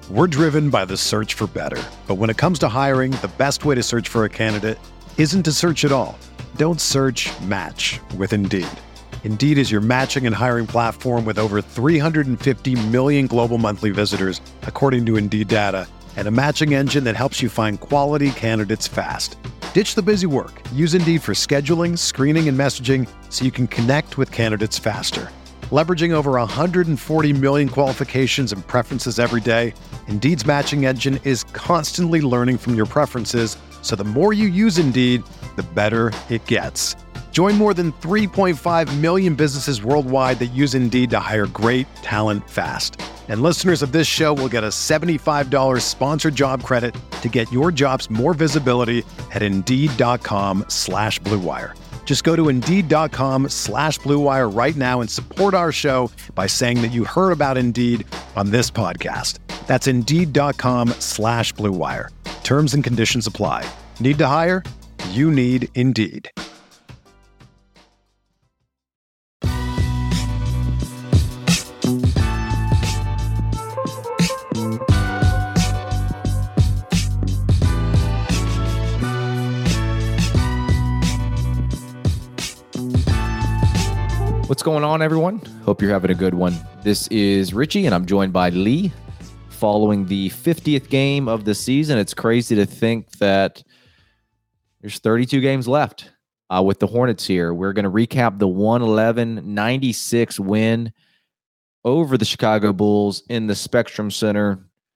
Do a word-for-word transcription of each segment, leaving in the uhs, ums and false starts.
We're driven by the search for better. But when it comes to hiring, the best way to search for a candidate isn't to search at all. Don't search, match with Indeed. Indeed is your matching and hiring platform with over three hundred fifty million global monthly visitors, according to Indeed data, and a matching engine that helps you find quality candidates fast. Ditch the busy work. Use Indeed for scheduling, screening, and messaging so you can connect with candidates faster. Leveraging over one hundred forty million qualifications and preferences every day, Indeed's matching engine is constantly learning from your preferences, so the more you use Indeed, the better it gets. Join more than three point five million businesses worldwide that use Indeed to hire great talent fast. And listeners of this show will get a seventy-five dollars sponsored job credit to get your jobs more visibility at Indeed.com slash Blue Wire. Just go to Indeed.com slash Blue Wire right now and support our show by saying that you heard about Indeed on this podcast. That's Indeed.com slash Blue Wire. Terms and conditions apply. Need to hire? You need Indeed. What's going on, everyone? Hope you're having a good one. This is Richie, and I'm joined by Lee. Following the fiftieth game of the season, it's crazy to think that there's thirty-two games left uh, with the Hornets here. We're going to recap the one eleven ninety-six win over the Chicago Bulls in the Spectrum Center.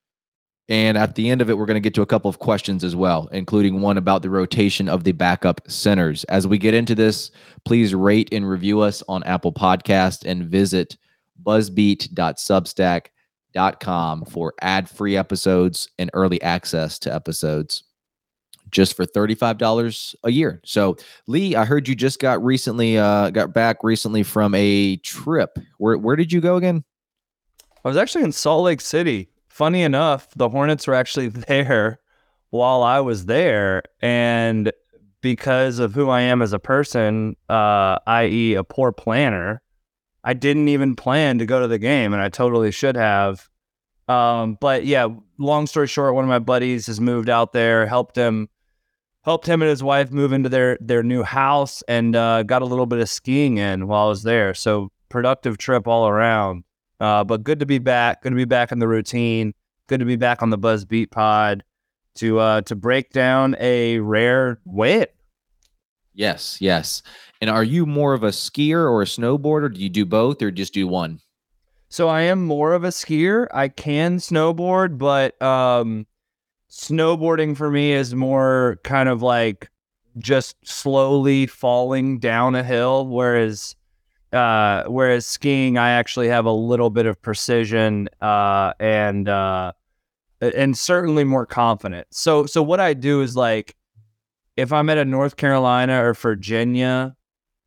And at the end of it, we're going to get to a couple of questions as well, including one about the rotation of the backup centers. As we get into this, please rate and review us on Apple Podcast and visit buzzbeat dot substack dot com for ad-free episodes and early access to episodes just for thirty-five dollars a year. So, Lee, I heard you just got recently uh, got back recently from a trip. Where where did you go again? I was actually in Salt Lake City. Funny enough, the Hornets were actually there while I was there, and because of who I am as a person, uh, that is a poor planner, I didn't even plan to go to the game, and I totally should have. Um, but yeah, long story short, one of my buddies has moved out there, helped him, helped him and his wife move into their their new house, and uh, got a little bit of skiing in while I was there. So productive trip all around. Uh, but good to be back. Good to be back in the routine. Good to be back on the Buzz Beat Pod to uh, to break down a rare win. Yes, yes. And are you more of a skier or a snowboarder? Do you do both or just do one? So I am more of a skier. I can snowboard, but um, snowboarding for me is more kind of like just slowly falling down a hill, whereas Uh, whereas skiing, I actually have a little bit of precision uh, and uh, and certainly more confident. So so what I do is, like, if I'm at a North Carolina or Virginia,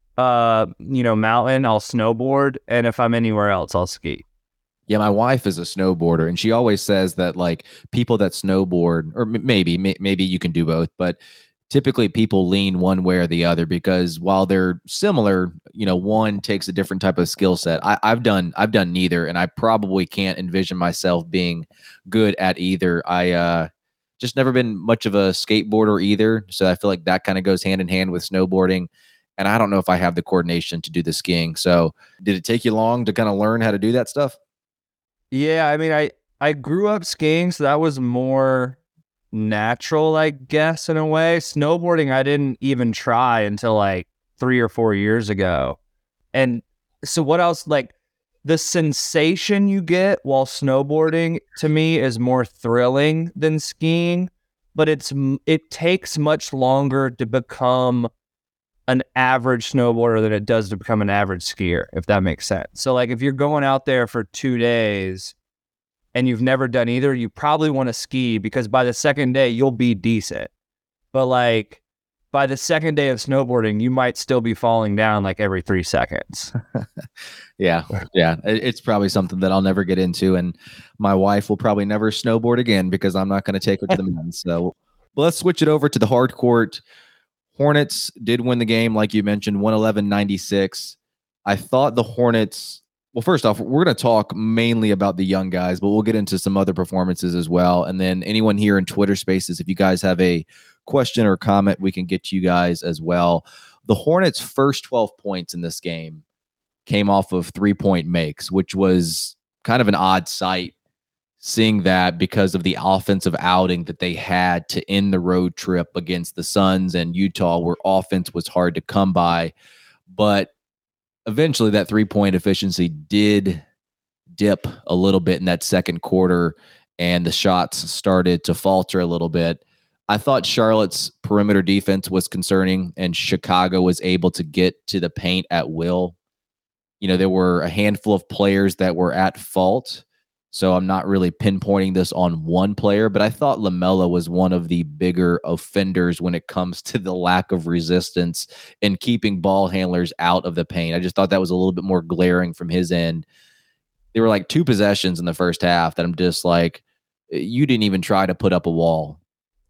uh, you know, mountain, I'll snowboard, and if I'm anywhere else, I'll ski. Yeah, my wife is a snowboarder, and she always says that, like, people that snowboard, or m- maybe may- maybe you can do both, but typically people lean one way or the other because while they're similar, you know, one takes a different type of skill set. I, I've done I've done neither, and I probably can't envision myself being good at either. I uh, just never been much of a skateboarder either, so I feel like that kind of goes hand in hand with snowboarding. And I don't know if I have the coordination to do the skiing. So, did it take you long to kind of learn how to do that stuff? Yeah, I mean, I I grew up skiing, so that was more natural, I guess, in a way. Snowboarding, I didn't even try until like three or four years ago. And so what else, like, the sensation you get while snowboarding to me is more thrilling than skiing, but it's it takes much longer to become an average snowboarder than it does to become an average skier, if that makes sense. So, like, if you're going out there for two days and you've never done either, you probably want to ski because by the second day, you'll be decent. But, like, by the second day of snowboarding, you might still be falling down like every three seconds. yeah. Yeah. It's probably something that I'll never get into. And my wife will probably never snowboard again because I'm not going to take her to the mountains. So well, let's switch it over to the hard court. Hornets did win the game, like you mentioned, one eleven ninety-six. I thought the Hornets, Well, first off, we're going to talk mainly about the young guys, but we'll get into some other performances as well. And then anyone here in Twitter Spaces, if you guys have a question or comment, we can get to you guys as well. The Hornets' first twelve points in this game came off of three-point makes, which was kind of an odd sight, seeing that because of the offensive outing that they had to end the road trip against the Suns and Utah, where offense was hard to come by. But eventually that three-point efficiency did dip a little bit in that second quarter, and the shots started to falter a little bit. I thought Charlotte's perimeter defense was concerning, and Chicago was able to get to the paint at will. You know, there were a handful of players that were at fault, so I'm not really pinpointing this on one player, but I thought LaMelo was one of the bigger offenders when it comes to the lack of resistance and keeping ball handlers out of the paint. I just thought that was a little bit more glaring from his end. There were like two possessions in the first half that I'm just like, you didn't even try to put up a wall.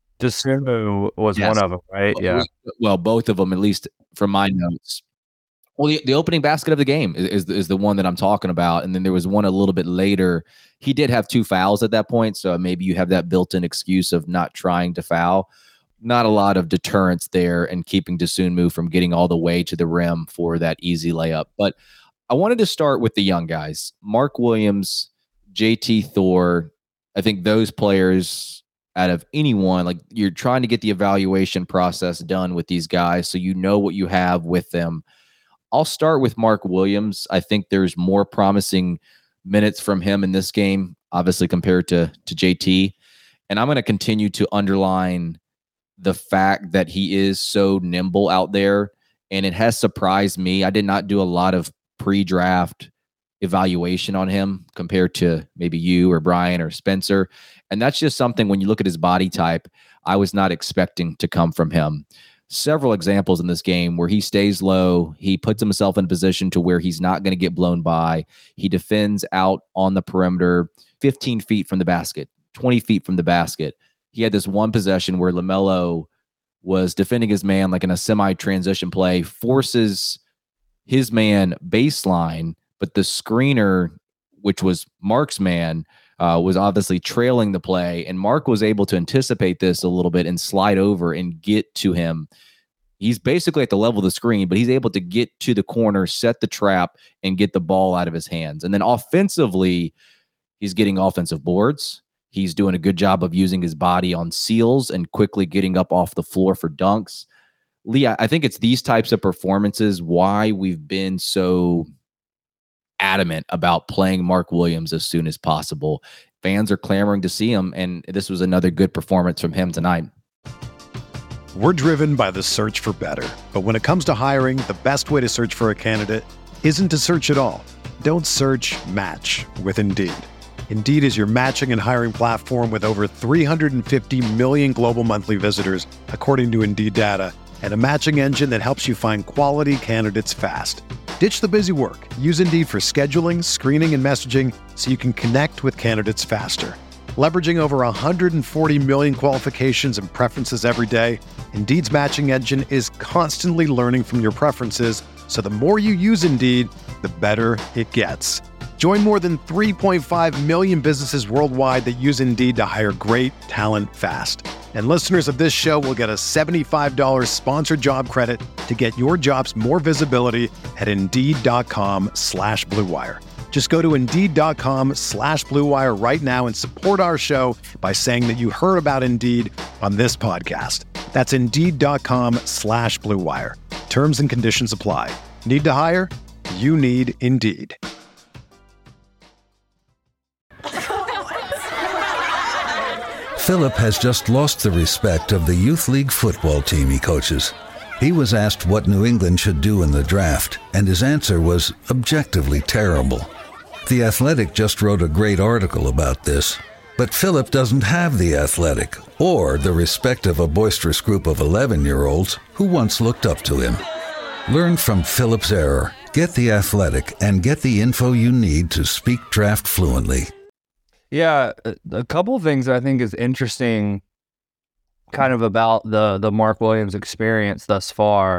Dosunmu was Yes. one of them, right? Well, Yeah. Well, both of them, at least from my notes. Well, the, the opening basket of the game is, is is the one that I'm talking about, and then there was one a little bit later. He did have two fouls at that point, so maybe you have that built-in excuse of not trying to foul. Not a lot of deterrence there and keeping Dosunmu from getting all the way to the rim for that easy layup. But I wanted to start with the young guys, Mark Williams, J T Thor. I think those players, out of anyone, like, you're trying to get the evaluation process done with these guys so you know what you have with them. I'll start with Mark Williams. I think there's more promising minutes from him in this game, obviously, compared to, to J T. And I'm going to continue to underline the fact that he is so nimble out there. And it has surprised me. I did not do a lot of pre-draft evaluation on him compared to maybe you or Brian or Spencer. And that's just something, when you look at his body type, I was not expecting to come from him. Several examples in this game where he stays low, he puts himself in a position to where he's not going to get blown by. He defends out on the perimeter fifteen feet from the basket, twenty feet from the basket. He had this one possession where LaMelo was defending his man like in a semi-transition play, forces his man baseline, but the screener, which was Mark's man, Uh, was obviously trailing the play, and Mark was able to anticipate this a little bit and slide over and get to him. He's basically at the level of the screen, but he's able to get to the corner, set the trap, and get the ball out of his hands. And then offensively, he's getting offensive boards. He's doing a good job of using his body on seals and quickly getting up off the floor for dunks. Lee, I think it's these types of performances why we've been so adamant about playing Mark Williams as soon as possible. Fans are clamoring to see him, and this was another good performance from him tonight. We're driven by the search for better. But when it comes to hiring, the best way to search for a candidate isn't to search at all. Don't search, match with Indeed. Indeed is your matching and hiring platform with over three hundred fifty million global monthly visitors, according to Indeed data, and a matching engine that helps you find quality candidates fast. Ditch the busy work. Use Indeed for scheduling, screening, and messaging so you can connect with candidates faster. Leveraging over one hundred forty million qualifications and preferences every day, Indeed's matching engine is constantly learning from your preferences, so the more you use Indeed, the better it gets. Join more than three point five million businesses worldwide that use Indeed to hire great talent fast. And listeners of this show will get a seventy-five dollars sponsored job credit to get your jobs more visibility at Indeed.com slash Blue Wire. Just go to Indeed.com slash Blue Wire right now and support our show by saying that you heard about Indeed on this podcast. That's Indeed.com slash Blue Wire. Terms and conditions apply. Need to hire? You need Indeed. Philip has just lost the respect of the youth league football team he coaches. He was asked what New England should do in the draft, and his answer was objectively terrible. The Athletic just wrote a great article about this, but Philip doesn't have the Athletic or the respect of a boisterous group of eleven-year-olds who once looked up to him. Learn from Philip's error, get the Athletic, and get the info you need to speak draft fluently. Yeah, a couple of things I think is interesting kind of about the the Mark Williams experience thus far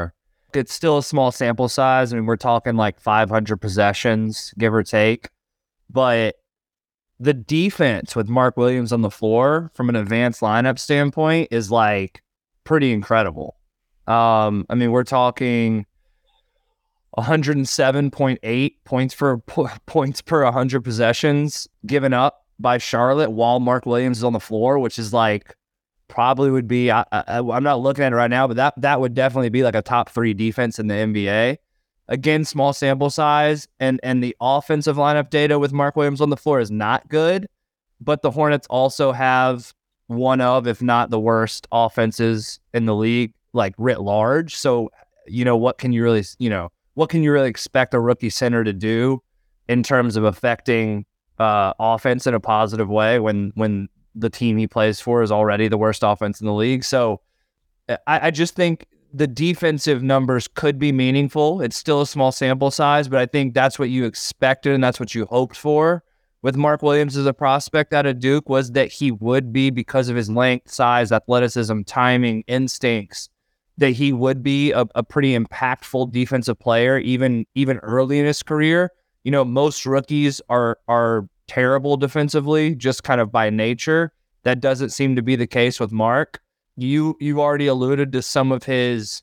It's still a small sample size. I mean, we're talking like five hundred possessions, give or take. But the defense with Mark Williams on the floor from an advanced lineup standpoint is like pretty incredible. Um, I mean, we're talking one hundred seven point eight points per po- points per one hundred possessions given up by Charlotte while Mark Williams is on the floor, which is like probably would be, I, I, I'm not looking at it right now, but that that would definitely be like a top three defense in the N B A. Again, small sample size, and and the offensive lineup data with Mark Williams on the floor is not good, but the Hornets also have one of, if not the worst offenses in the league, like writ large. So, you know, what can you really, you know, what can you really expect a rookie center to do in terms of affecting uh, offense in a positive way when when the team he plays for is already the worst offense in the league? So I, I just think the defensive numbers could be meaningful. It's still a small sample size, but I think that's what you expected and that's what you hoped for with Mark Williams as a prospect out of Duke, was that he would be, because of his length, size, athleticism, timing, instincts, that he would be a, a pretty impactful defensive player, even even early in his career. You know, most rookies are are terrible defensively, just kind of by nature. That doesn't seem to be the case with Mark. You you already alluded to some of his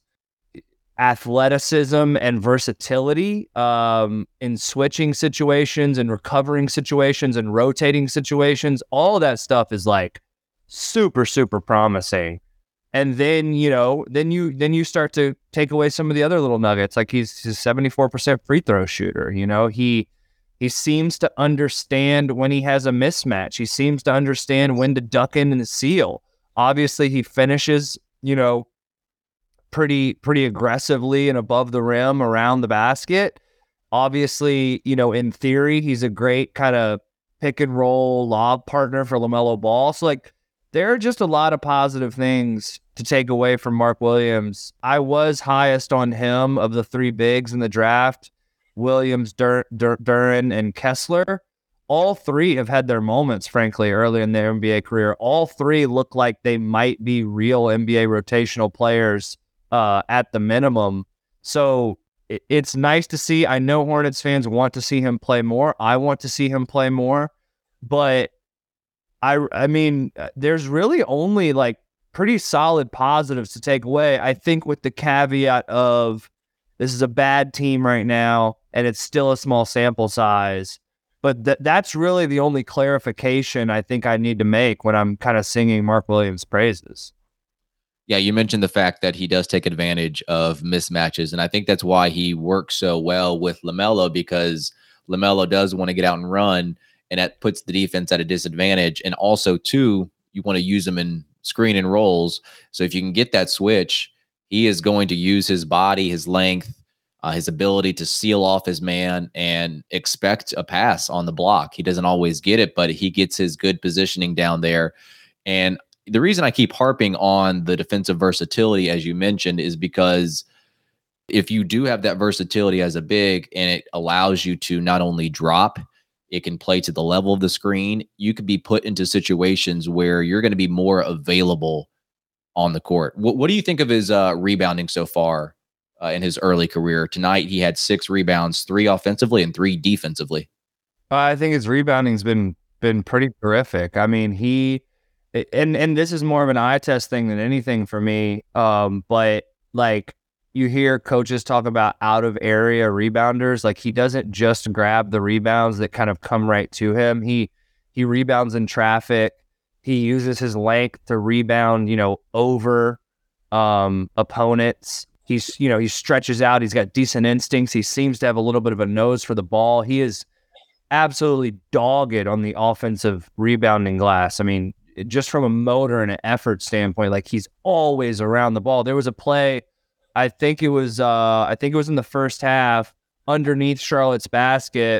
athleticism and versatility um, in switching situations and recovering situations and rotating situations. All of that stuff is like super, super promising. And then, you know, then you then you start to take away some of the other little nuggets. Like he's, he's a seventy-four percent free throw shooter. You know, he he seems to understand when he has a mismatch. He seems to understand when to duck in and seal. Obviously, he finishes, you know, pretty pretty aggressively and above the rim around the basket. Obviously, you know, in theory, he's a great kind of pick and roll lob partner for LaMelo Ball. So, like, there are just a lot of positive things to take away from Mark Williams. I was highest on him of the three bigs in the draft, Williams, Dur- Dur- Duren, and Kessler. All three have had their moments, frankly, early in their N B A career. All three look like they might be real N B A rotational players uh, at the minimum. So it, it's nice to see. I know Hornets fans want to see him play more. I want to see him play more. But, I, I mean, there's really only like pretty solid positives to take away. I think with the caveat of this is a bad team right now and it's still a small sample size. But th- that's really the only clarification I think I need to make when I'm kind of singing Mark Williams' praises. Yeah, you mentioned the fact that he does take advantage of mismatches, and I think that's why he works so well with LaMelo, because LaMelo does want to get out and run, and that puts the defense at a disadvantage. And also, too, you want to use him in screen and rolls. So if you can get that switch, he is going to use his body, his length, Uh, his ability to seal off his man and expect a pass on the block. He doesn't always get it, but he gets his good positioning down there. And the reason I keep harping on the defensive versatility, as you mentioned, is because if you do have that versatility as a big and it allows you to not only drop, it can play to the level of the screen, you could be put into situations where you're going to be more available on the court. What, what do you think of his uh, rebounding so far? Uh, in his early career? Tonight, he had six rebounds, three offensively and three defensively. I think his rebounding's been been pretty terrific. I mean, he and and this is more of an eye test thing than anything for me. Um, but like you hear coaches talk about out of area rebounders, like he doesn't just grab the rebounds that kind of come right to him. He he rebounds in traffic. He uses his length to rebound, you know, over um, opponents. He's, you know, he stretches out. He's got decent instincts. He seems to have a little bit of a nose for the ball. He is absolutely dogged on the offensive rebounding glass. I mean, just from a motor and an effort standpoint, like he's always around the ball. There was a play, I think it was, uh, I think it was in the first half, underneath Charlotte's basket.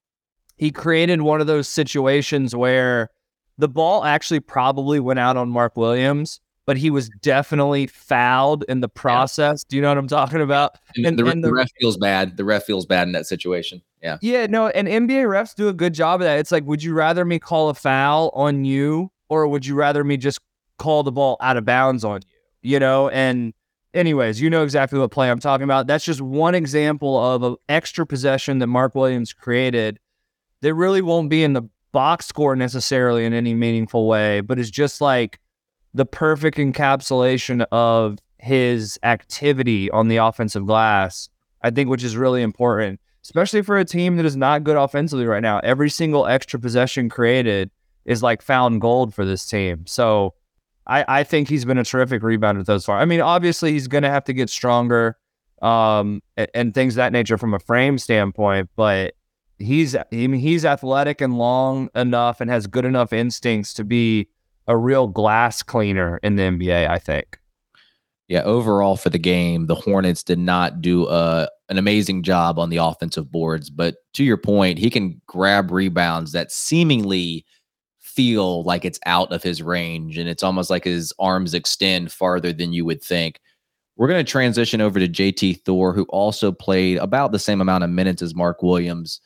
He created one of those situations where the ball actually probably went out on Mark Williams, but he was definitely fouled in the process. Yeah. Do you know what I'm talking about? And, and, the, and the, the ref feels bad. The ref feels bad in that situation. Yeah. Yeah, no, and N B A refs do a good job of that. It's like, would you rather me call a foul on you, or would you rather me just call the ball out of bounds on you? You know, and anyways, you know exactly what play I'm talking about. That's just one example of an extra possession that Mark Williams created that really won't be in the box score necessarily in any meaningful way, but it's just like the perfect encapsulation of his activity on the offensive glass, I think, which is really important, especially for a team that is not good offensively right now. Every single extra possession created is like found gold for this team. So I, I think he's been a terrific rebounder thus far. I mean, obviously he's going to have to get stronger um, and, and things of that nature from a frame standpoint, but he's I mean, he's athletic and long enough and has good enough instincts to be a real glass cleaner in the N B A, I think. Yeah, overall for the game, the Hornets did not do a, an amazing job on the offensive boards. But to your point, he can grab rebounds that seemingly feel like it's out of his range, and it's almost like his arms extend farther than you would think. We're going to transition over to J T Thor, who also played about the same amount of minutes as Mark Williams,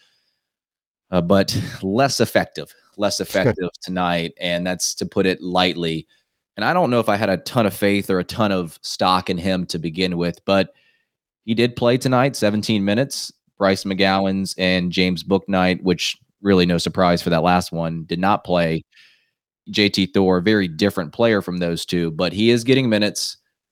uh, but less effective, less effective tonight, and that's to put it lightly. And I don't know if I had a ton of faith or a ton of stock in him to begin with, but he did play tonight, seventeen minutes. Bryce McGowens and James Bouknight, which really no surprise for that last one, did not play. J T Thor, very different player from those two, but he is getting minutes.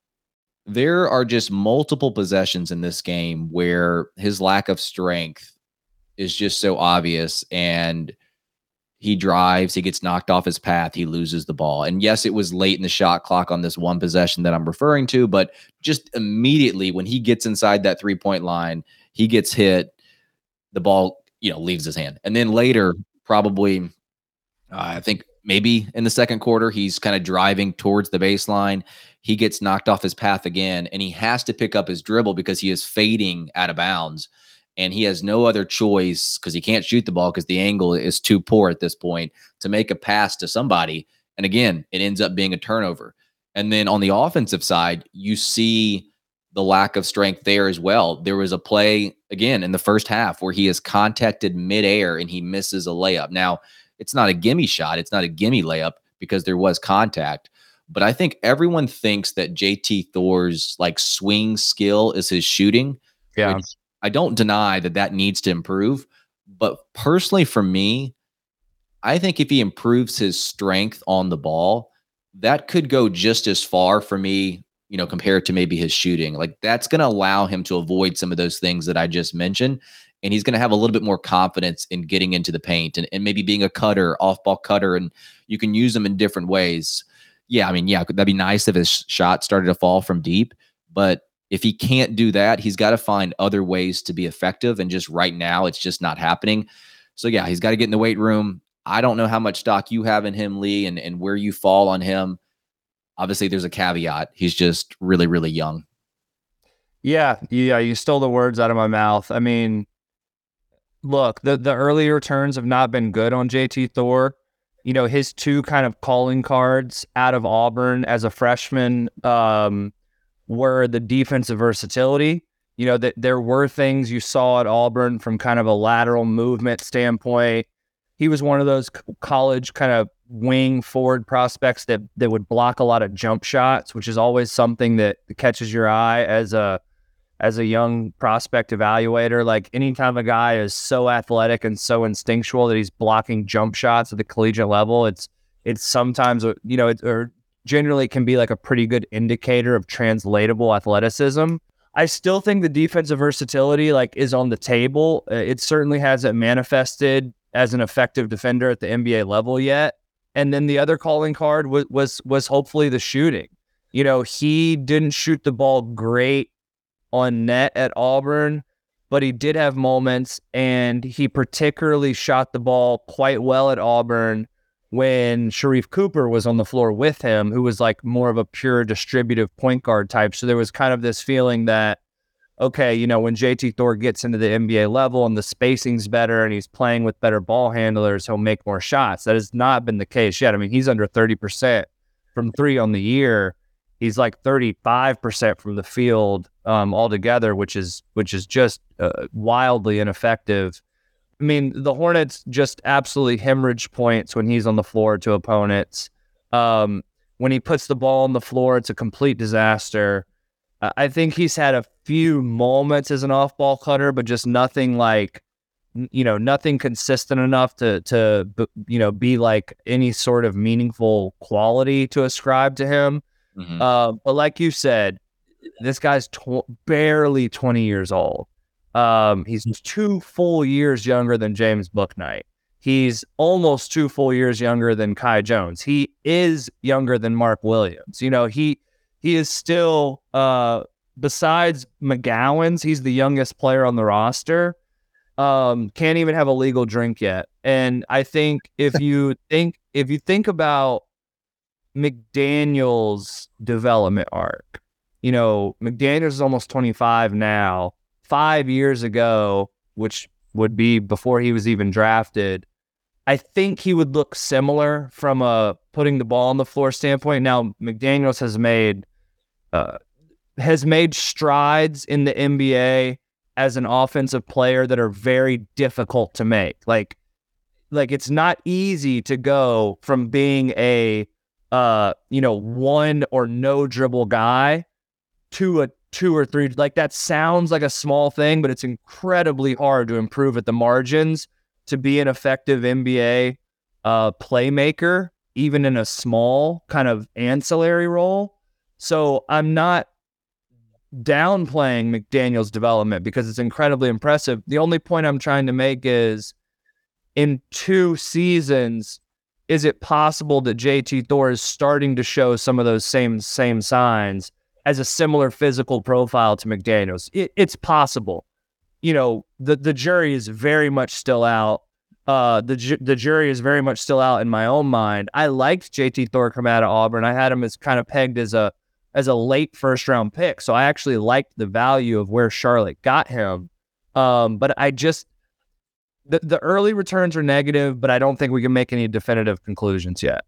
There are just multiple possessions in this game where his lack of strength is just so obvious, and he drives, he gets knocked off his path, he loses the ball. And yes, it was late in the shot clock on this one possession that I'm referring to, but just immediately when he gets inside that three-point line, he gets hit, the ball, you know, leaves his hand. And then later, probably, uh, I think maybe in the second quarter, he's kind of driving towards the baseline. He gets knocked off his path again, and he has to pick up his dribble because he is fading out of bounds. And he has no other choice because he can't shoot the ball because the angle is too poor at this point to make a pass to somebody. And again, it ends up being a turnover. And then on the offensive side, you see the lack of strength there as well. There was a play, again, in the first half where he is contacted midair and he misses a layup. Now, it's not a gimme shot. It's not a gimme layup because there was contact. But I think everyone thinks that J T Thor's like swing skill is his shooting. Yeah. Which I don't deny that that needs to improve, but personally for me, I think if he improves his strength on the ball, that could go just as far for me, you know, compared to maybe his shooting. Like that's going to allow him to avoid some of those things that I just mentioned. And he's going to have a little bit more confidence in getting into the paint and, and maybe being a cutter, off-ball cutter, and you can use them in different ways. Yeah, I mean, yeah, that'd be nice if his shot started to fall from deep, but if he can't do that, he's got to find other ways to be effective. And just right now, it's just not happening. So yeah, he's got to get in the weight room. I don't know how much stock you have in him, Lee, and, and where you fall on him. Obviously, there's a caveat. He's just really, really young. Yeah, yeah, you stole the words out of my mouth. I mean, look, the, the early returns have not been good on J T Thor. You know, his two kind of calling cards out of Auburn as a freshman, um, were the defensive versatility. You know, that there were things you saw at Auburn from kind of a lateral movement standpoint. He was one of those college kind of wing forward prospects that that would block a lot of jump shots, which is always something that catches your eye as a as a young prospect evaluator. Like anytime a guy is so athletic and so instinctual that he's blocking jump shots at the collegiate level, it's it's sometimes, you know, it, or generally can be like a pretty good indicator of translatable athleticism. I still think the defensive versatility like is on the table. It certainly hasn't manifested as an effective defender at the N B A level yet. And then the other calling card was was was hopefully the shooting. You know, he didn't shoot the ball great on net at Auburn, but he did have moments, and he particularly shot the ball quite well at Auburn when Sharif Cooper was on the floor with him, who was like more of a pure distributive point guard type. So there was kind of this feeling that, okay, you know, when J T Thor gets into the N B A level and the spacing's better and he's playing with better ball handlers, he'll make more shots. That has not been the case yet. I mean, he's under thirty percent from three on the year. He's like thirty-five percent from the field um, altogether, which is which is just uh, wildly ineffective. I mean, the Hornets just absolutely hemorrhage points when he's on the floor to opponents. Um, when he puts the ball on the floor, it's a complete disaster. I think he's had a few moments as an off-ball cutter, but just nothing like, you know, nothing consistent enough to, to you know, be like any sort of meaningful quality to ascribe to him. Mm-hmm. Uh, but like you said, this guy's tw- barely twenty years old. Um, he's two full years younger than James Bouknight. He's almost two full years younger than Kai Jones. He is younger than Mark Williams. You know, he he is still, uh, besides McGowan's, he's the youngest player on the roster. Um, can't even have a legal drink yet. And I think if you think if you think about McDaniel's development arc, you know, McDaniel's is almost twenty-five now. Five years ago, which would be before he was even drafted, I think he would look similar from a putting the ball on the floor standpoint. Now, McDaniels has made uh, has made strides in the N B A as an offensive player that are very difficult to make. Like, like it's not easy to go from being a uh, you know, one or no dribble guy to a two or three. Like, that sounds like a small thing, but it's incredibly hard to improve at the margins to be an effective N B A uh, playmaker, even in a small kind of ancillary role. So I'm not downplaying McDaniel's development because it's incredibly impressive. The only point I'm trying to make is, in two seasons, is it possible that J T Thor is starting to show some of those same same signs as a similar physical profile to McDaniel's? It, it's possible. You know, the, the jury is very much still out. Uh, the ju- the jury is very much still out in my own mind. I liked J T Thor come out of Auburn. I had him as kind of pegged as a as a late first round pick. So I actually liked the value of where Charlotte got him. Um, but I just, the, the early returns are negative, but I don't think we can make any definitive conclusions yet.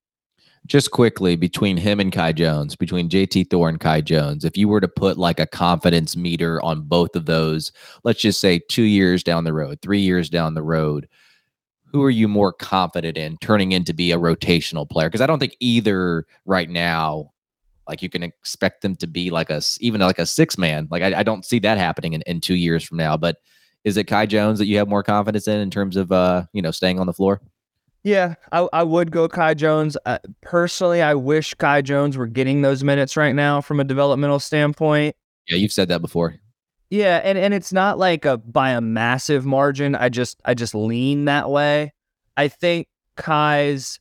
Just quickly, between him and Kai Jones, between J T Thor and Kai Jones, if you were to put like a confidence meter on both of those, let's just say two years down the road, three years down the road, who are you more confident in turning into be a rotational player? Because I don't think either right now, like, you can expect them to be like a, even like a six man. Like, I, I don't see that happening in, in two years from now. But is it Kai Jones that you have more confidence in in terms of, uh, you know, staying on the floor? Yeah, I, I would go Kai Jones. Uh, personally, I wish Kai Jones were getting those minutes right now from a developmental standpoint. Yeah, you've said that before. Yeah, and, and it's not like a by a massive margin. I just I just lean that way. I think Kai's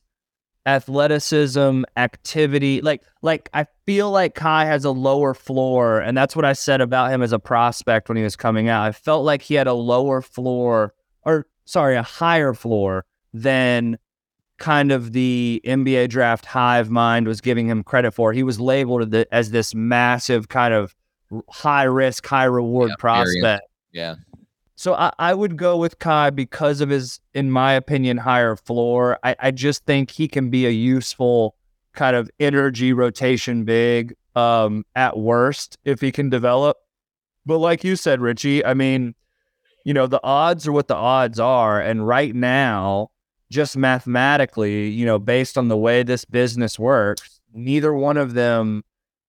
athleticism, activity, like like I feel like Kai has a lower floor, and that's what I said about him as a prospect when he was coming out. I felt like he had a lower floor, or sorry, a higher floor than kind of the N B A draft hive mind was giving him credit for. He was labeled as this massive kind of high risk, high reward yeah, prospect. Yeah. So I, I would go with Kai because of his, in my opinion, higher floor. I, I just think he can be a useful kind of energy rotation big um, at worst if he can develop. But like you said, Richie, I mean, you know, the odds are what the odds are. And right now, just mathematically, you know, based on the way this business works, neither one of them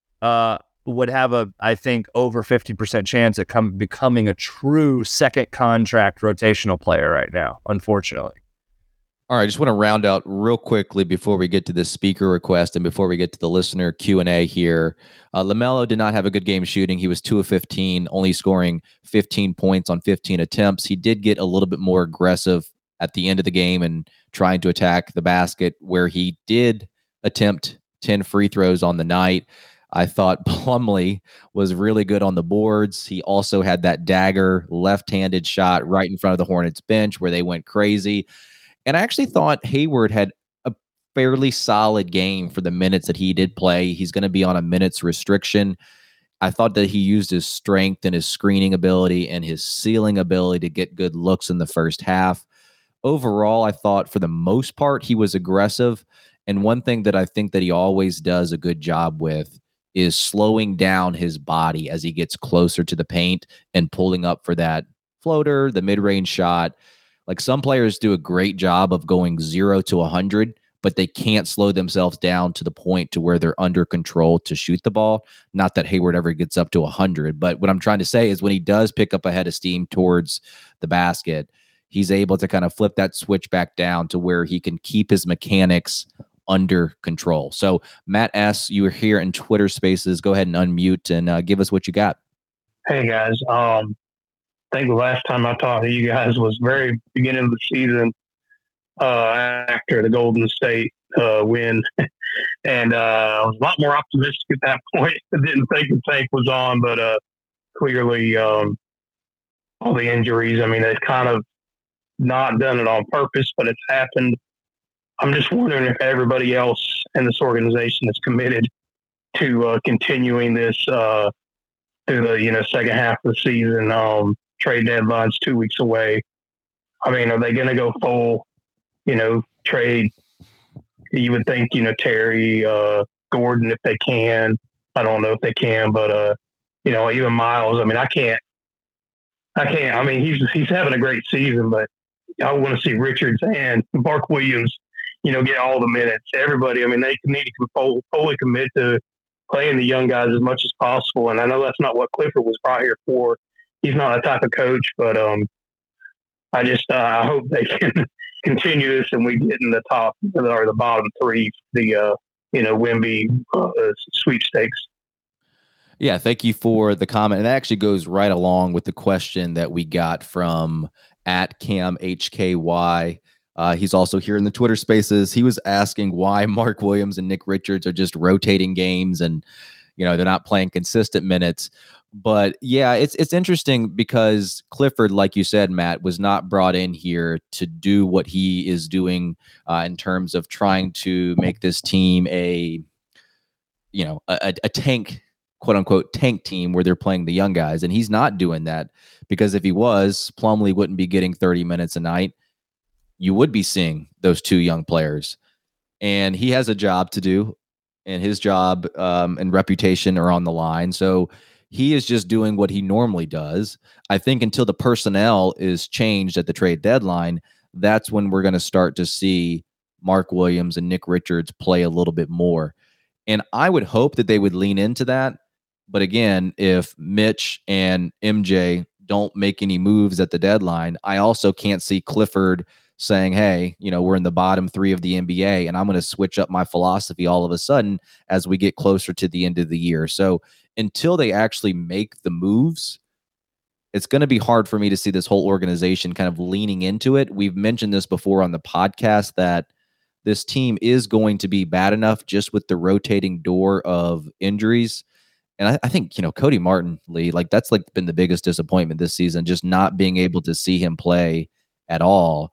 uh, would have a, I think, over fifty percent chance at come, becoming a true second contract rotational player right now, unfortunately. All right, I just want to round out real quickly before we get to the speaker request and before we get to the listener Q and A here. Uh, LaMelo did not have a good game shooting. He was two of fifteen, only scoring fifteen points on fifteen attempts. He did get a little bit more aggressive at the end of the game and trying to attack the basket, where he did attempt ten free throws on the night. I thought Plumlee was really good on the boards. He also had that dagger left-handed shot right in front of the Hornets bench where they went crazy. And I actually thought Hayward had a fairly solid game for the minutes that he did play. He's going to be on a minutes restriction. I thought that he used his strength and his screening ability and his sealing ability to get good looks in the first half. Overall, I thought for the most part, he was aggressive. And one thing that I think that he always does a good job with is slowing down his body as he gets closer to the paint and pulling up for that floater, the mid-range shot. Like, some players do a great job of going zero to one hundred, but but they can't slow themselves down to the point to where they're under control to shoot the ball. Not that Hayward ever gets up to one hundred, but what I'm trying to say is when he does pick up a head of steam towards the basket, he's able to kind of flip that switch back down to where he can keep his mechanics under control. So Matt S., you were here in Twitter Spaces. Go ahead and unmute and uh, give us what you got. Hey guys, um, I think the last time I talked to you guys was very beginning of the season uh, after the Golden State uh, win, and uh, I was a lot more optimistic at that point. I didn't think the tank was on, but uh, clearly um, all the injuries. I mean, they've kind of not done it on purpose, but it's happened. I'm just wondering if everybody else in this organization is committed to uh, continuing this uh, through the you know second half of the season. Um, trade deadline's two weeks away. I mean, are they going to go full, you know, trade? You would think, you know, Terry, uh, Gordon, if they can. I don't know if they can, but uh, you know, even Miles. I mean, I can't. I can't. I mean, he's he's having a great season, but I want to see Richards and Mark Williams, you know, get all the minutes. Everybody, I mean, they need to fully, fully commit to playing the young guys as much as possible. And I know that's not what Clifford was brought here for. He's not that type of coach, but um, I just uh, I hope they can continue this and we get in the top or the bottom three, the uh, you know Wemby uh, sweepstakes. Yeah, thank you for the comment. And that actually goes right along with the question that we got from at Cam H K Y. Uh, he's also here in the Twitter Spaces. He was asking why Mark Williams and Nick Richards are just rotating games and, you know, they're not playing consistent minutes. But yeah, it's it's interesting because Clifford, like you said, Matt, was not brought in here to do what he is doing uh, in terms of trying to make this team a, you know, a, a tank, quote unquote, tank team where they're playing the young guys. And he's not doing that because if he was, Plumlee wouldn't be getting thirty minutes a night. You would be seeing those two young players. And he has a job to do, and his job um, and reputation are on the line. So he is just doing what he normally does. I think until the personnel is changed at the trade deadline, that's when we're going to start to see Mark Williams and Nick Richards play a little bit more. And I would hope that they would lean into that. But again, if Mitch and M J don't make any moves at the deadline, I also can't see Clifford saying, hey, you know, we're in the bottom three of the N B A and I'm going to switch up my philosophy all of a sudden as we get closer to the end of the year. So until they actually make the moves, it's going to be hard for me to see this whole organization kind of leaning into it. We've mentioned this before on the podcast that this team is going to be bad enough just with the rotating door of injuries. And I, I think, you know, Cody Martin, Lee, like that's like been the biggest disappointment this season, just not being able to see him play at all.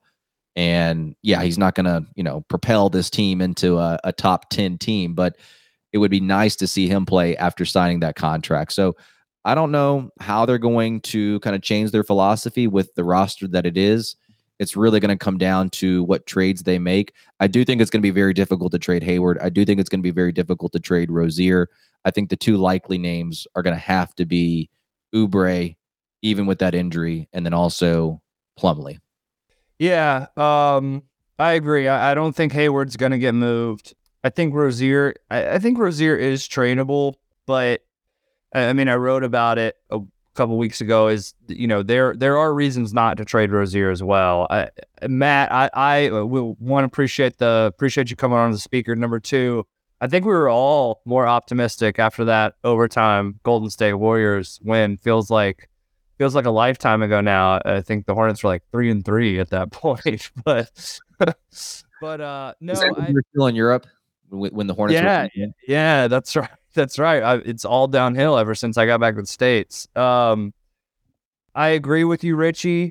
And yeah, he's not going to, you know, propel this team into a, a top ten team, but it would be nice to see him play after signing that contract. So I don't know how they're going to kind of change their philosophy with the roster that it is. It's really going to come down to what trades they make. I do think it's going to be very difficult to trade Hayward. I do think it's going to be very difficult to trade Rozier. I think the two likely names are going to have to be Oubre, even with that injury, and then also Plumlee. Yeah, um, I agree. I, I don't think Hayward's going to get moved. I think Rozier, I, I think Rozier is trainable, but I, I mean, I wrote about it a couple weeks ago. Is you know there there are reasons not to trade Rozier as well. I, Matt, I I will one appreciate the appreciate you coming on as a speaker. Number two, I think we were all more optimistic after that overtime Golden State Warriors win. Feels like feels like a lifetime ago now. I think the Hornets were like three and three at that point, but but uh no, I, you're still in Europe. When the Hornets yeah, were yeah, that's right. That's right. I, it's all downhill ever since I got back to the States. Um, I agree with you, Richie.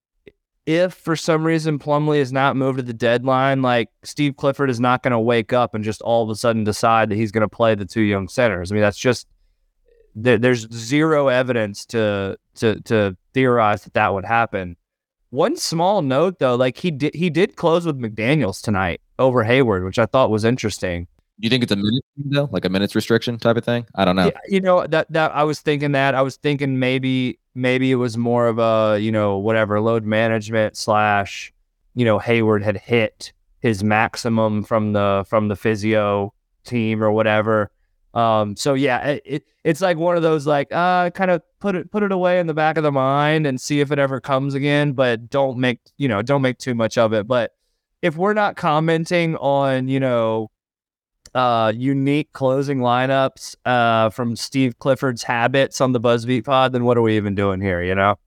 If for some reason Plumlee is not moved at the deadline, like Steve Clifford is not going to wake up and just all of a sudden decide that he's going to play the two young centers. I mean, that's just there, there's zero evidence to to to theorize that that would happen. One small note, though, like he did he did close with McDaniels tonight over Hayward, which I thought was interesting. Do you think it's a minute though, like a minutes restriction type of thing? I don't know. Yeah, you know that that I was thinking that I was thinking maybe maybe it was more of a you know whatever load management slash you know Hayward had hit his maximum from the from the physio team or whatever. Um, so yeah, it, it it's like one of those like uh kind of put it put it away in the back of the mind and see if it ever comes again, but don't make you know don't make too much of it. But if we're not commenting on you know uh unique closing lineups uh from Steve Clifford's Habits on the BuzzBeat pod, then what are we even doing here? You know.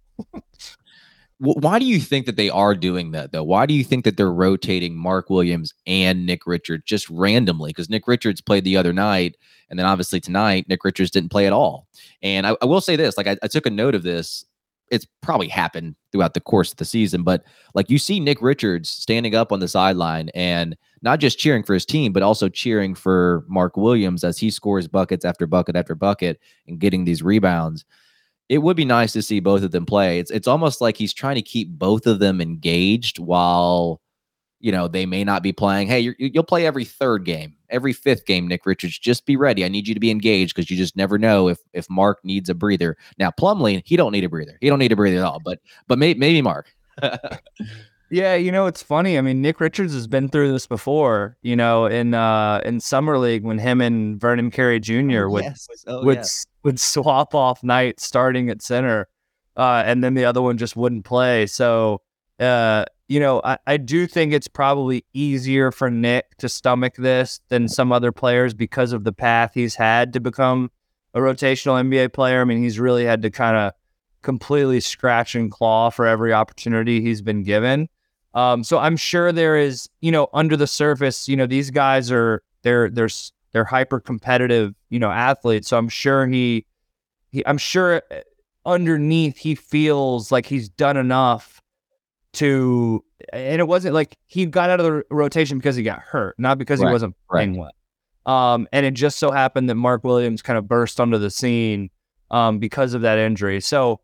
Why do you think that they are doing that, though? Why do you think that they're rotating Mark Williams and Nick Richards just randomly? Because Nick Richards played the other night, and then obviously tonight, Nick Richards didn't play at all. And I, I will say this, like I, I took a note of this. It's probably happened throughout the course of the season, but like you see Nick Richards standing up on the sideline and not just cheering for his team, but also cheering for Mark Williams as he scores buckets after bucket after bucket and getting these rebounds. It would be nice to see both of them play. It's it's almost like he's trying to keep both of them engaged while, you know, they may not be playing. Hey, you're, you'll play every third game, every fifth game, Nick Richards. Just be ready. I need you to be engaged because you just never know if if Mark needs a breather. Now, Plumlee, he don't need a breather. He don't need a breather at all. But but may, maybe Mark. Yeah, you know, it's funny. I mean, Nick Richards has been through this before, you know, in uh, in Summer League when him and Vernon Carey Junior Oh, would yes. Oh, would yes. would swap off nights starting at center, uh, and then the other one just wouldn't play. So, uh, you know, I, I do think it's probably easier for Nick to stomach this than some other players because of the path he's had to become a rotational N B A player. I mean, he's really had to kind of completely scratch and claw for every opportunity he's been given. Um, so I'm sure there is, you know, under the surface, you know, these guys are they're they're they're hyper competitive, you know, athletes. So I'm sure he, he I'm sure underneath he feels like he's done enough to, and it wasn't like he got out of the rotation because he got hurt, not because Right, he wasn't playing right. well. Um, and it just so happened that Mark Williams kind of burst onto the scene um, because of that injury. So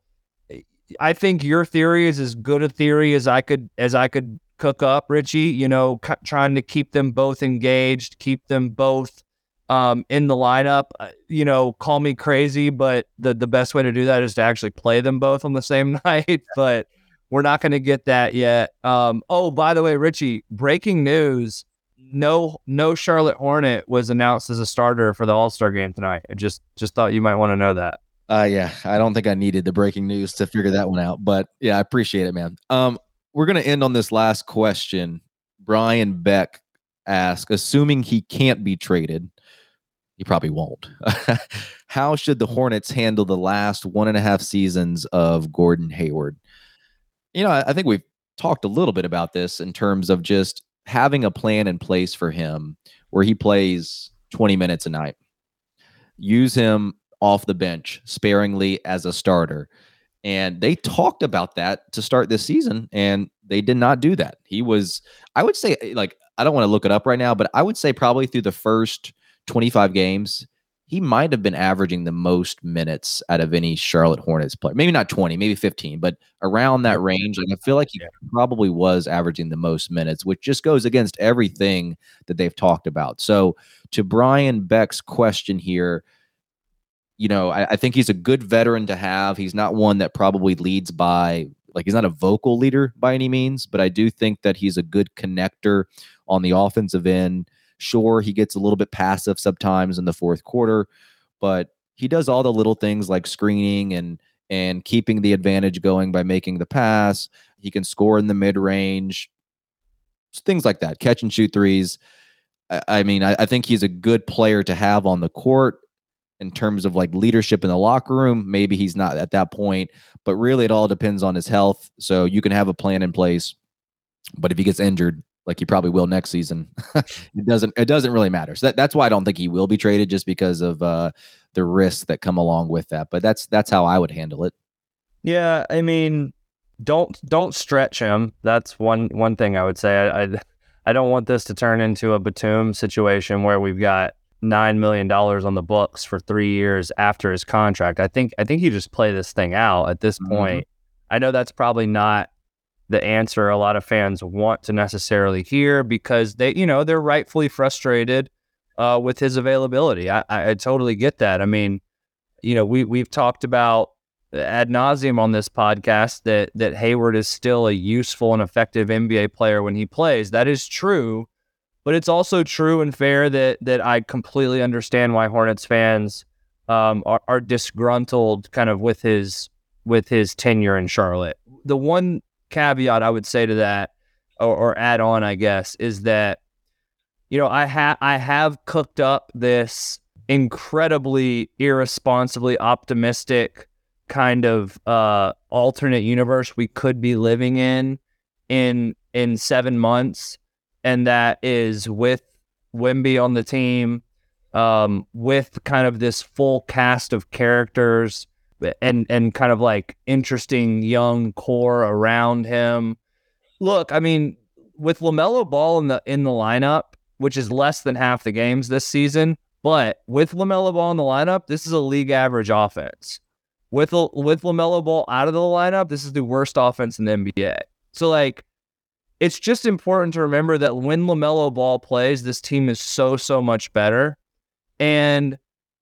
I think your theory is as good a theory as I could as I could cook up, Richie. You know, c- trying to keep them both engaged, keep them both um, in the lineup. Uh, you know, call me crazy, but the the best way to do that is to actually play them both on the same night. But we're not going to get that yet. Um, oh, by the way, Richie, breaking news: no no Charlotte Hornet was announced as a starter for the All-Star game tonight. I just just thought you might want to know that. Uh, yeah, I don't think I needed the breaking news to figure that one out, but yeah, I appreciate it, man. Um, we're going to end on this last question. Brian Beck asked, assuming he can't be traded, he probably won't. How should the Hornets handle the last one and a half seasons of Gordon Hayward? You know, I, I think we've talked a little bit about this in terms of just having a plan in place for him where he plays twenty minutes a night. Use him off the bench sparingly as a starter. And they talked about that to start this season, and they did not do that. He was, I would say, like, I don't want to look it up right now, but I would say probably through the first twenty-five games, he might have been averaging the most minutes out of any Charlotte Hornets player. Maybe not twenty, maybe fifteen, but around that range. Like, I feel like he probably was averaging the most minutes, which just goes against everything that they've talked about. So to Brian Beck's question here, you know, I, I think he's a good veteran to have. He's not one that probably leads by, like, he's not a vocal leader by any means, but I do think that he's a good connector on the offensive end. Sure, he gets a little bit passive sometimes in the fourth quarter, but he does all the little things like screening and and keeping the advantage going by making the pass. He can score in the mid-range, things like that, catch and shoot threes. I, I mean, I, I think he's a good player to have on the court. In terms of like leadership in the locker room, maybe he's not at that point, but really it all depends on his health. So you can have a plan in place, but if he gets injured, like he probably will next season, it doesn't, it doesn't really matter. So that, that's why I don't think he will be traded, just because of uh, the risks that come along with that. But that's, that's how I would handle it. Yeah. I mean, don't, don't stretch him. That's one, one thing I would say. I, I, I don't want this to turn into a Batum situation where we've got nine million dollars on the books for three years after his contract. I think I think you just play this thing out at this point. Mm-hmm. I know that's probably not the answer a lot of fans want to necessarily hear, because they, you know, they're rightfully frustrated uh, with his availability. I, I, I totally get that. I mean, you know, we we've talked about ad nauseum on this podcast that that Hayward is still a useful and effective N B A player when he plays. That is true, but it's also true and fair that that I completely understand why Hornets fans um, are, are disgruntled kind of with his with his tenure in Charlotte. The one caveat I would say to that, or, or add on, I guess, is that you know I have I have cooked up this incredibly irresponsibly optimistic kind of uh, alternate universe we could be living in in in seven months, and that is with Wemby on the team, um, with kind of this full cast of characters and and kind of like interesting young core around him. Look, I mean, with LaMelo Ball in the in the lineup, which is less than half the games this season, but with LaMelo Ball in the lineup, this is a league average offense. With with LaMelo Ball out of the lineup, this is the worst offense in the N B A. So, like, it's just important to remember that when LaMelo Ball plays, this team is so, so much better. And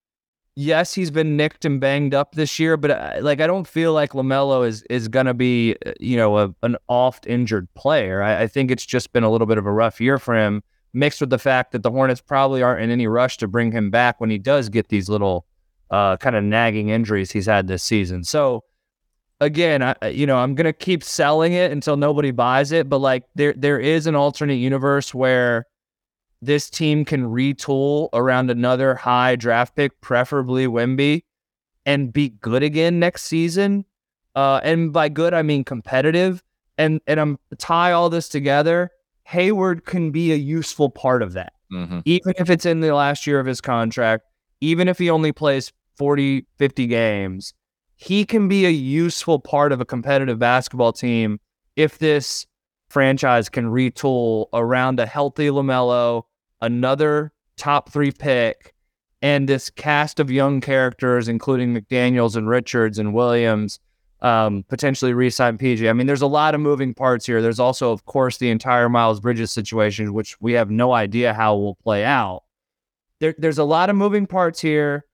yes, he's been nicked and banged up this year, but I, like I don't feel like LaMelo is is gonna be, you know, a, an oft injured player. I, I think it's just been a little bit of a rough year for him, mixed with the fact that the Hornets probably aren't in any rush to bring him back when he does get these little uh, kind of nagging injuries he's had this season. So again, I you know I'm gonna keep selling it until nobody buys it, but like there there is an alternate universe where this team can retool around another high draft pick, preferably Wemby, and be good again next season. Uh, and by good, I mean competitive. And and I'm tie all this together. Hayward can be a useful part of that, mm-hmm. even if it's in the last year of his contract, even if he only plays forty, fifty games, he can be a useful part of a competitive basketball team if this franchise can retool around a healthy LaMelo, another top three pick, and this cast of young characters, including McDaniels and Richards and Williams, um, potentially re-sign P J. I mean, there's a lot of moving parts here. There's also, of course, the entire Miles Bridges situation, which we have no idea how will play out. There, there's a lot of moving parts here,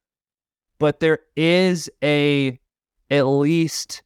but there is a at least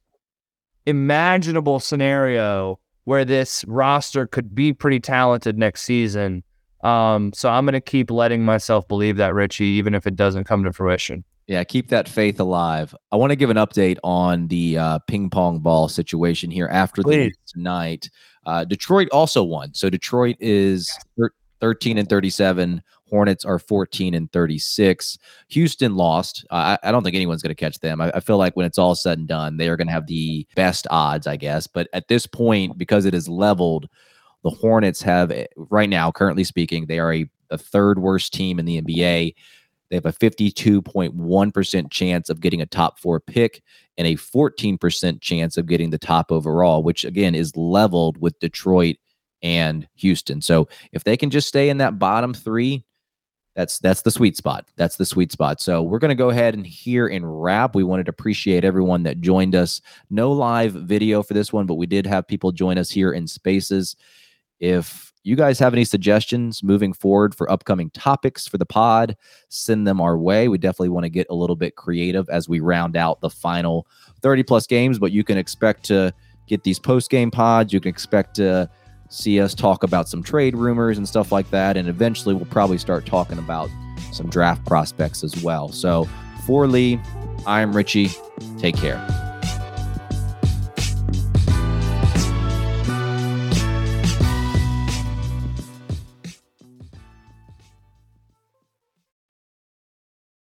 imaginable scenario where this roster could be pretty talented next season. Um, so I'm going to keep letting myself believe that, Richie, even if it doesn't come to fruition. Yeah, keep that faith alive. I want to give an update on the uh, ping pong ball situation here after the game tonight. Uh, Detroit also won. So Detroit is thirteen and thirty-seven. Hornets are fourteen and thirty-six. Houston lost. Uh, I, I don't think anyone's going to catch them. I, I feel like when it's all said and done, they are going to have the best odds, I guess. But at this point, because it is leveled, the Hornets have, right now, currently speaking, they are a, the third worst team in the N B A. They have a fifty-two point one percent chance of getting a top four pick and a fourteen percent chance of getting the top overall, which, again, is leveled with Detroit and Houston. So if they can just stay in that bottom three, that's that's the sweet spot. That's the sweet spot. So we're going to go ahead and here and wrap. We wanted to appreciate everyone that joined us. No live video for this one, but we did have people join us here in Spaces. If you guys have any suggestions moving forward for upcoming topics for the pod, send them our way. We definitely want to get a little bit creative as we round out the final thirty plus games, but you can expect to get these post-game pods. You can expect to see us talk about some trade rumors and stuff like that. And eventually we'll probably start talking about some draft prospects as well. So for Lee, I'm Richie. Take care.